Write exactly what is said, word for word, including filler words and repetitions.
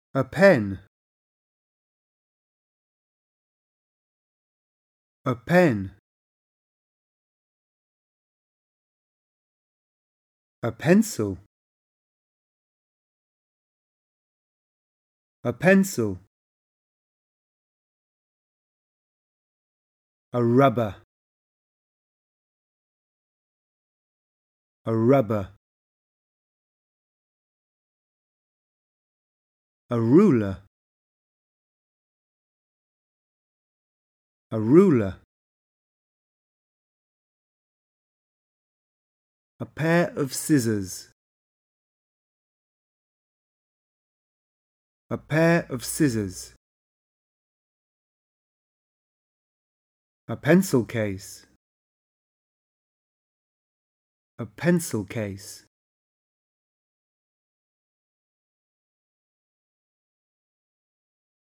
A pen. A pen. A pencil. A pencil. A rubber. A rubber. A ruler. A ruler. A pair of scissors. A pair of scissors. A pencil case. A pencil case.